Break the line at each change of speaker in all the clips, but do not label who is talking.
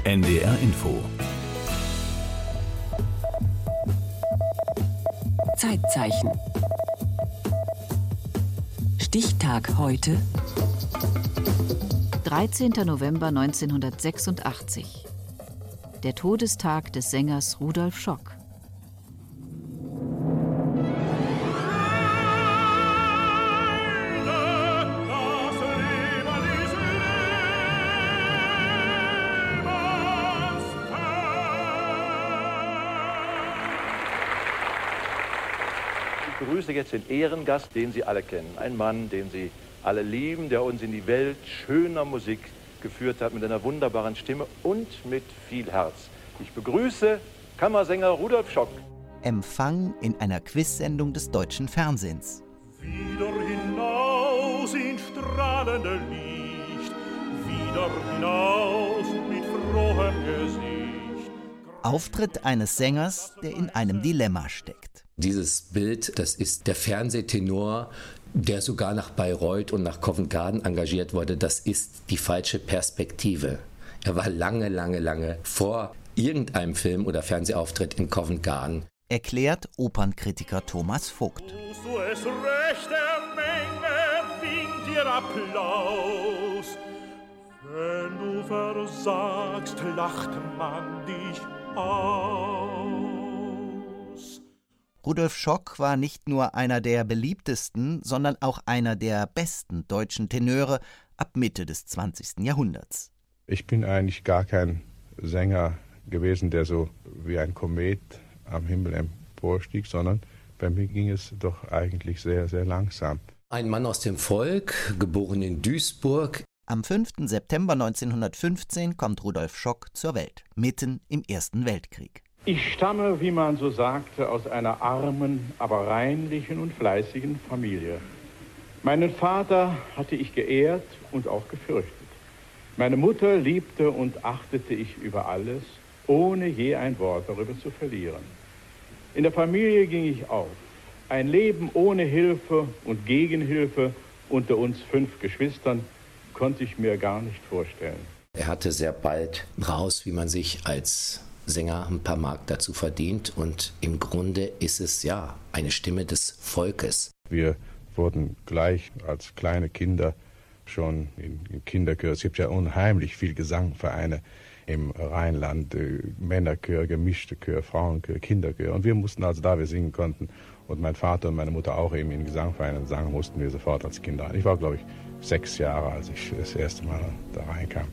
NDR Info.
Zeitzeichen. Stichtag heute.
13. November 1986. Der Todestag des Sängers Rudolf Schock.
Ich begrüße jetzt den Ehrengast, den Sie alle kennen. Ein Mann, den Sie alle lieben, der uns in die Welt schöner Musik geführt hat, mit einer wunderbaren Stimme und mit viel Herz. Ich begrüße Kammersänger Rudolf Schock.
Empfang in einer Quizsendung des deutschen Fernsehens.
Wieder hinaus in strahlende Licht, wieder hinaus mit frohem Gesicht.
Auftritt eines Sängers, der in einem Dilemma steckt.
Dieses Bild, das ist der Fernsehtenor, der sogar nach Bayreuth und nach Covent Garden engagiert wurde. Das ist die falsche Perspektive. Er war lange vor irgendeinem Film- oder Fernsehauftritt in Covent Garden.
Erklärt Opernkritiker Thomas Vogt.
Tust du es recht, der Menge winkt dir Applaus. Wenn du versagst, lacht man dich aus.
Rudolf Schock war nicht nur einer der beliebtesten, sondern auch einer der besten deutschen Tenöre ab Mitte des 20. Jahrhunderts.
Ich bin eigentlich gar kein Sänger gewesen, der so wie ein Komet am Himmel emporstieg, sondern bei mir ging es doch eigentlich sehr, sehr langsam.
Ein Mann aus dem Volk, geboren in Duisburg.
Am 5. September 1915 kommt Rudolf Schock zur Welt, mitten im Ersten Weltkrieg.
Ich stamme, wie man so sagte, aus einer armen, aber reinlichen und fleißigen Familie. Meinen Vater hatte ich geehrt und auch gefürchtet. Meine Mutter liebte und achtete ich über alles, ohne je ein Wort darüber zu verlieren. In der Familie ging ich auf. Ein Leben ohne Hilfe und Gegenhilfe unter uns 5 Geschwistern konnte ich mir gar nicht vorstellen.
Er hatte sehr bald raus, wie man sich als Sänger ein paar Mark dazu verdient, und im Grunde ist es ja eine Stimme des Volkes.
Wir wurden gleich als kleine Kinder schon in Kinderchöre. Es gibt ja unheimlich viel Gesangvereine im Rheinland, Männerchör, gemischte Chör, Frauenchör, Kinderchör. Und wir mussten also, da wir singen konnten und mein Vater und meine Mutter auch eben in Gesangvereinen sang, mussten wir sofort als Kinder. Ich war, glaube ich, 6 Jahre, als ich das erste Mal da reinkam.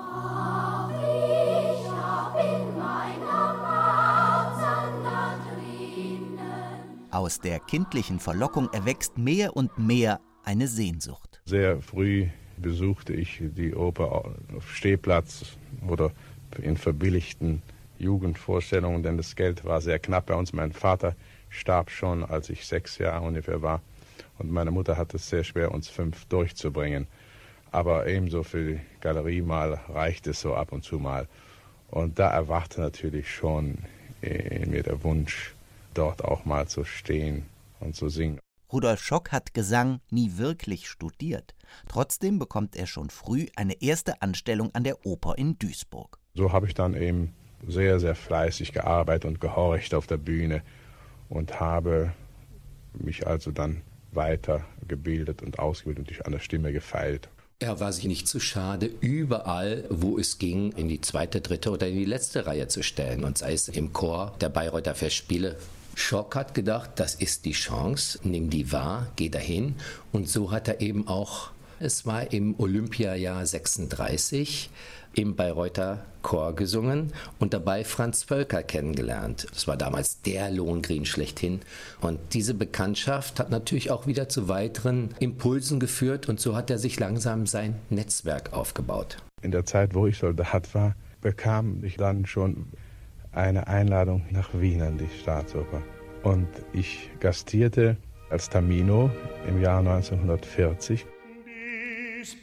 Aus der kindlichen Verlockung erwächst mehr und mehr eine Sehnsucht.
Sehr früh besuchte ich die Oper auf Stehplatz oder in verbilligten Jugendvorstellungen, denn das Geld war sehr knapp bei uns. Mein Vater starb schon, als ich 6 Jahre ungefähr war, und meine Mutter hatte es sehr schwer, uns 5 durchzubringen. Aber ebenso für die Galerie mal reicht es so ab und zu mal. Und da erwachte natürlich schon in mir der Wunsch, dort auch mal zu stehen und zu singen.
Rudolf Schock hat Gesang nie wirklich studiert. Trotzdem bekommt er schon früh eine erste Anstellung an der Oper in Duisburg.
So habe ich dann eben sehr, sehr fleißig gearbeitet und gehorcht auf der Bühne und habe mich also dann weitergebildet und ausgebildet und an der Stimme gefeilt.
Er war sich nicht zu schade, überall, wo es ging, in die 2., 3. oder in die letzte Reihe zu stellen. Und sei es im Chor der Bayreuther Festspiele. Schock hat gedacht, das ist die Chance, nimm die wahr, geh dahin. Und so hat er eben auch, es war im Olympiajahr 36, im Bayreuther Chor gesungen und dabei Franz Völker kennengelernt. Das war damals der Lohengrin schlechthin. Und diese Bekanntschaft hat natürlich auch wieder zu weiteren Impulsen geführt, und so hat er sich langsam sein Netzwerk aufgebaut.
In der Zeit, wo ich Soldat war, bekam ich dann schon eine Einladung nach Wien an die Staatsoper. Und ich gastierte als Tamino im Jahr 1940.
Dies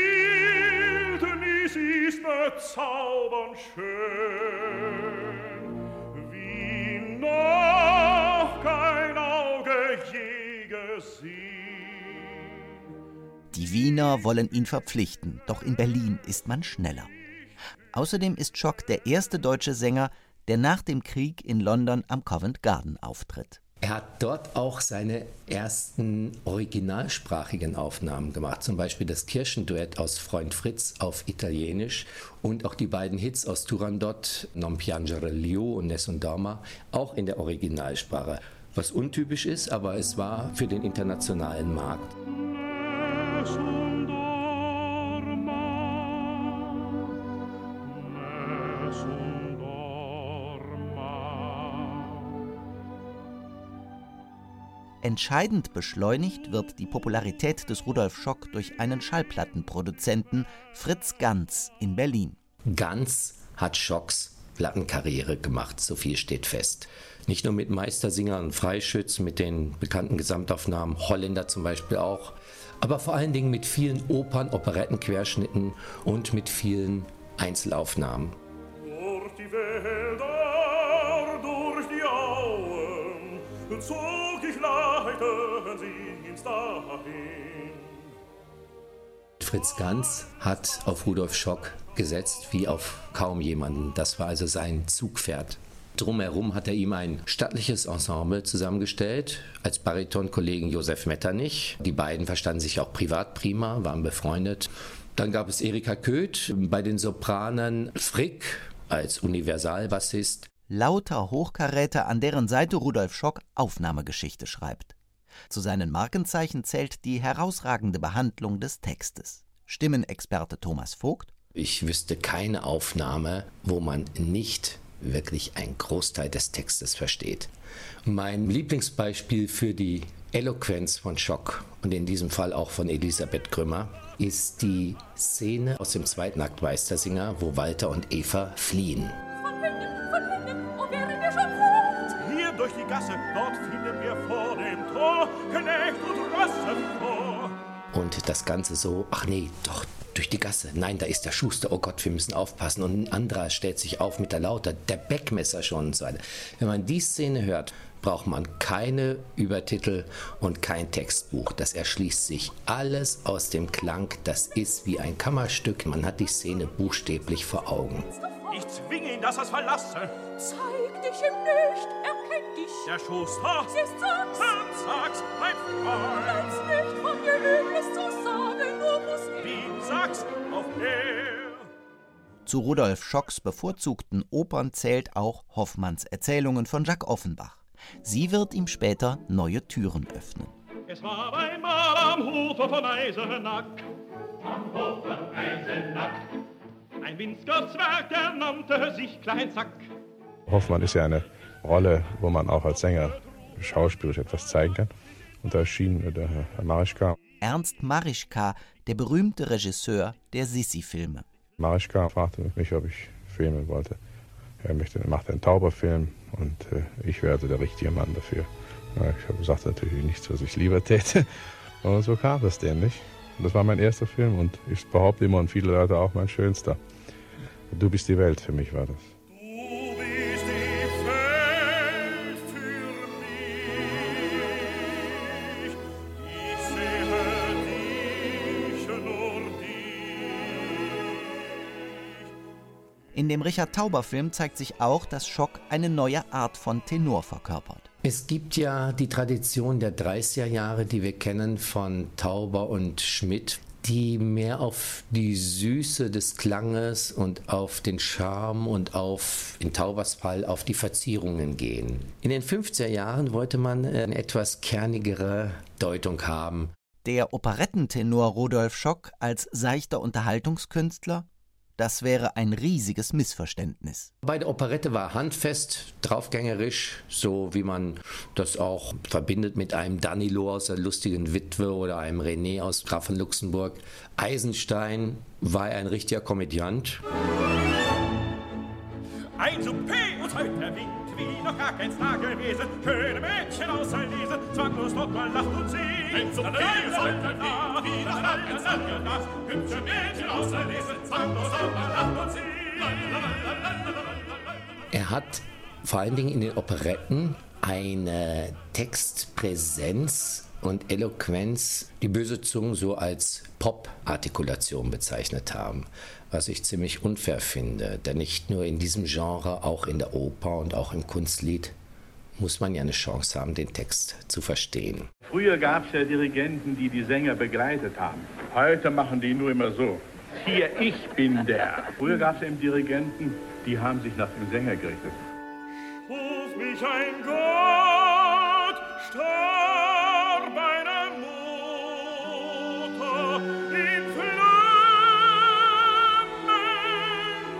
Bildnis ist bezaubernd schön, wie noch kein Auge je gesehen.
Die Wiener wollen ihn verpflichten, doch in Berlin ist man schneller. Außerdem ist Schock der erste deutsche Sänger, der nach dem Krieg in London am Covent Garden auftritt.
Er hat dort auch seine ersten originalsprachigen Aufnahmen gemacht, zum Beispiel das Kirchenduett aus Freund Fritz auf Italienisch und auch die beiden Hits aus Turandot, Non piangere Lio und Nessun Dorma, auch in der Originalsprache. Was untypisch ist, aber es war für den internationalen Markt.
Entscheidend beschleunigt wird die Popularität des Rudolf Schock durch einen Schallplattenproduzenten, Fritz Ganz in Berlin.
Ganz hat Schocks Plattenkarriere gemacht, so viel steht fest. Nicht nur mit Meistersinger und Freischütz, mit den bekannten Gesamtaufnahmen, Holländer zum Beispiel auch, aber vor allen Dingen mit vielen Opern, Operettenquerschnitten und mit vielen Einzelaufnahmen.
Durch die Wälder, durch die Auen, zog ich leitensins dahin.
Fritz Ganz hat auf Rudolf Schock gesetzt wie auf kaum jemanden. Das war also sein Zugpferd. Drumherum hat er ihm ein stattliches Ensemble zusammengestellt, als Baritonkollegen Josef Metternich. Die beiden verstanden sich auch privat prima, waren befreundet. Dann gab es Erika Köth, bei den Sopranen Frick als Universalbassist.
Lauter Hochkaräter, an deren Seite Rudolf Schock Aufnahmegeschichte schreibt. Zu seinen Markenzeichen zählt die herausragende Behandlung des Textes. Stimmenexperte Thomas Vogt:
Ich wüsste keine Aufnahme, wo man nicht wirklich einen Großteil des Textes versteht. Mein Lieblingsbeispiel für die Eloquenz von Schock und in diesem Fall auch von Elisabeth Grümmer ist die Szene aus dem zweiten Akt Meistersinger, wo Walter und Eva fliehen.
Von hinten, oh wären wir schon fort. Hier durch die Gasse, dort finden wir vor dem Tor Knecht und Rosse vor.
Und das Ganze so, ach nee, doch, durch die Gasse. Nein, da ist der Schuster, oh Gott, wir müssen aufpassen. Und ein anderer stellt sich auf mit der Lauter, der Beckmesser schon und so weiter. Wenn man die Szene hört, braucht man keine Übertitel und kein Textbuch. Das erschließt sich alles aus dem Klang. Das ist wie ein Kammerstück. Man hat die Szene buchstäblich vor Augen.
Ich zwinge ihn, dass er's verlasse.
Zeig dich ihm nicht, erkenn dich.
Der Schuster,
Sie ist sag's.
sag's, mein Freund.
Lass nicht von mir Übles zu sagen, nur muss ich.
Wie sag's auf er.
Zu Rudolf Schocks bevorzugten Opern zählt auch Hoffmanns Erzählungen von Jacques Offenbach. Sie wird ihm später neue Türen öffnen.
Es war einmal am Hofe von Eisenack. Am Hofe von Eisenack. Ein winziger Zwerg, der nannte sich Klein Zack.
Hoffmann ist ja eine Rolle, wo man auch als Sänger schauspielerisch etwas zeigen kann. Und da erschien der Herr Marischka.
Ernst Marischka, der berühmte Regisseur der Sissi-Filme.
Marischka fragte mich, ob ich filmen wollte. Er machte einen Tauberfilm und ich wäre also der richtige Mann dafür. Ich habe gesagt, natürlich nichts, was ich lieber täte. Und so kam das denn nicht. Und das war mein erster Film und ich behaupte immer und viele Leute auch mein schönster. Du bist die Welt, für mich war das.
Du bist die Welt für mich. Ich sehe dich, nur dich.
In dem Richard Tauber-Film zeigt sich auch, dass Schock eine neue Art von Tenor verkörpert.
Es gibt ja die Tradition der 30er Jahre, die wir kennen von Tauber und Schmidt, die mehr auf die Süße des Klanges und auf den Charme und in Taubers Fall auf die Verzierungen gehen. In den 50er Jahren wollte man eine etwas kernigere Deutung haben.
Der Operettentenor Rudolf Schock als seichter Unterhaltungskünstler? Das wäre ein riesiges Missverständnis.
Bei der Operette war handfest, draufgängerisch, so wie man das auch verbindet mit einem Danilo aus der lustigen Witwe oder einem René aus Graf von Luxemburg. Eisenstein war ein richtiger Komödiant.
Ein Souper uns heute erwinkt, wie noch gar keins da gewesen. Schöne Mädchen außer Lesen, zwanglos dort mal lacht und singt. Ein Souper uns heute erwinkt, wie noch gar keins da gewesen. Hübsche Mädchen außer Lesen, zwanglos dort mal lacht und singt.
Er hat vor allen Dingen in den Operetten eine Textpräsenz und Eloquenz, die böse Zungen so als Pop-Artikulation bezeichnet haben. was ich ziemlich unfair finde. Denn nicht nur in diesem Genre, auch in der Oper und auch im Kunstlied muss man ja eine Chance haben, den Text zu verstehen.
Früher gab es ja Dirigenten, die die Sänger begleitet haben. Heute machen die nur immer so. Hier, ich bin der. Früher gab es eben Dirigenten, die haben sich nach dem Sänger gerichtet.
Ruf mich ein Gott, starb eine Mutter in Flammen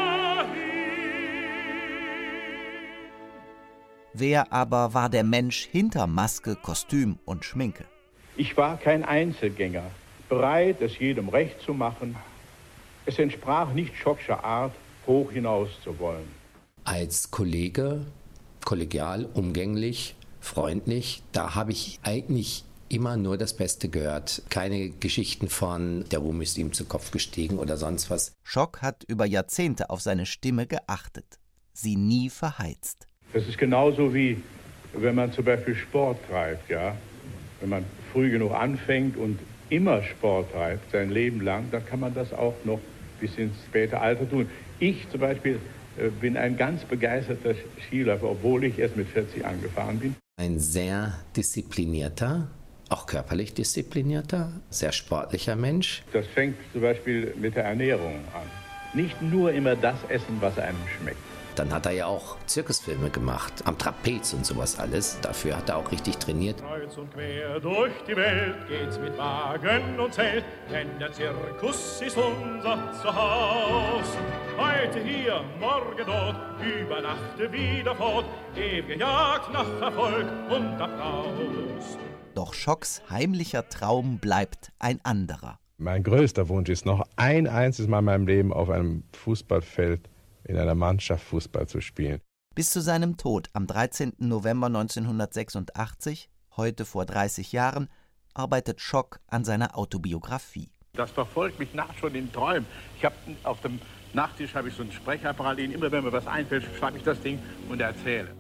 dahin.
Wer aber war der Mensch hinter Maske, Kostüm und Schminke?
Ich war kein Einzelgänger, bereit, es jedem recht zu machen. Es entsprach nicht Schockscher Art, hoch hinaus zu wollen.
Als Kollege, kollegial, umgänglich, freundlich, da habe ich eigentlich immer nur das Beste gehört. Keine Geschichten von, der Ruhm ist ihm zu Kopf gestiegen oder sonst was.
Schock hat über Jahrzehnte auf seine Stimme geachtet, sie nie verheizt.
Das ist genauso wie, wenn man zum Beispiel Sport treibt, ja. Wenn man früh genug anfängt und immer Sport treibt, sein Leben lang, dann kann man das auch noch bis ins späte Alter tun. Ich zum Beispiel bin ein ganz begeisterter Skiläufer, obwohl ich erst mit 40 angefahren bin.
Ein sehr disziplinierter, auch körperlich disziplinierter, sehr sportlicher Mensch.
Das fängt zum Beispiel mit der Ernährung an. Nicht nur immer das essen, was einem schmeckt.
Dann hat er ja auch Zirkusfilme gemacht, am Trapez und sowas alles. Dafür hat er auch richtig trainiert.
Kreuz und quer durch die Welt geht's mit Wagen und Zelt, denn der Zirkus ist unser Zuhaus. Heute hier, morgen dort, über Nacht wieder fort, ewige Jagd nach Erfolg und Applaus.
Doch Schocks heimlicher Traum bleibt ein anderer.
Mein größter Wunsch ist noch ein einziges Mal in meinem Leben auf einem Fußballfeld in einer Mannschaft Fußball zu spielen.
Bis zu seinem Tod am 13. November 1986, heute vor 30 Jahren, arbeitet Schock an seiner Autobiografie.
Das verfolgt mich nachts schon in Träumen. Ich habe auf dem Nachttisch so einen Sprechapparat, immer wenn mir was einfällt, schreibe ich das Ding und erzähle.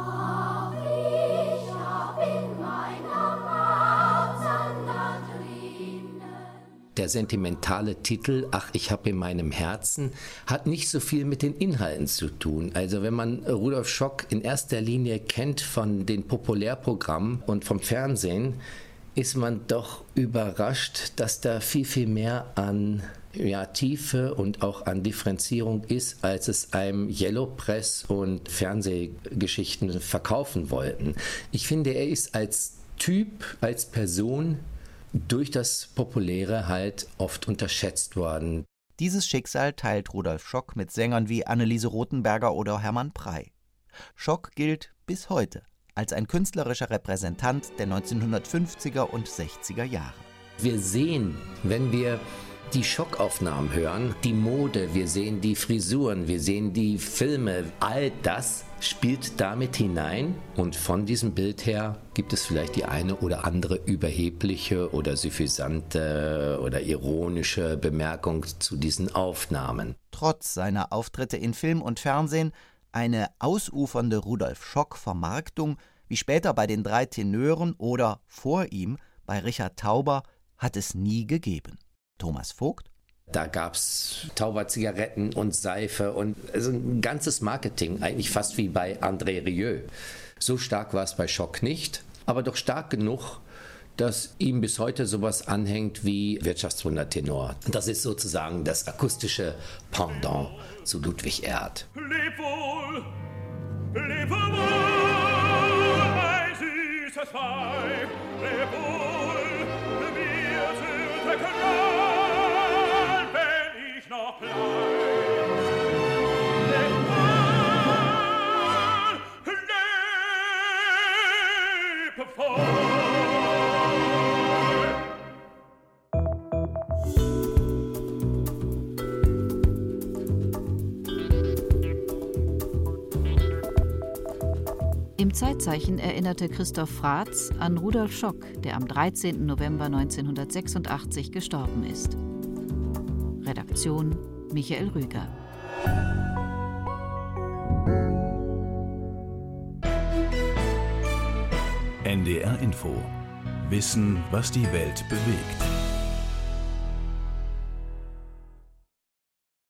Der sentimentale Titel, Ach, ich hab in meinem Herzen, hat nicht so viel mit den Inhalten zu tun. Also wenn man Rudolf Schock in erster Linie kennt von den Populärprogrammen und vom Fernsehen, ist man doch überrascht, dass da viel, viel mehr an Tiefe und auch an Differenzierung ist, als es einem Yellow Press und Fernsehgeschichten verkaufen wollten. Ich finde, er ist als Typ, als Person durch das Populäre halt oft unterschätzt worden.
Dieses Schicksal teilt Rudolf Schock mit Sängern wie Anneliese Rothenberger oder Hermann Prey. Schock gilt bis heute als ein künstlerischer Repräsentant der 1950er und 60er Jahre.
Wir sehen, wenn wir die Schockaufnahmen hören, die Mode, wir sehen die Frisuren, wir sehen die Filme, all das spielt damit hinein und von diesem Bild her gibt es vielleicht die eine oder andere überhebliche oder suffisante oder ironische Bemerkung zu diesen Aufnahmen.
Trotz seiner Auftritte in Film und Fernsehen eine ausufernde Rudolf-Schock-Vermarktung, wie später bei den 3 Tenören oder vor ihm bei Richard Tauber, hat es nie gegeben. Thomas Vogt?
Da gab es Tauber-Zigaretten und Seife und also ein ganzes Marketing, eigentlich fast wie bei André Rieu. So stark war es bei Schock nicht, aber doch stark genug, dass ihm bis heute sowas anhängt wie Wirtschaftswundertenor. Das ist sozusagen das akustische Pendant zu Ludwig Erhard.
Leb wohl, mein süßes Weib, leb wohl, mir zu der Qual, wenn ich noch bleib. Leb wohl, leb voll.
Im Zeitzeichen erinnerte Christoph Fratz an Rudolf Schock, der am 13. November 1986 gestorben ist. Redaktion Michael Rüger.
NDR Info. Wissen, was die Welt bewegt.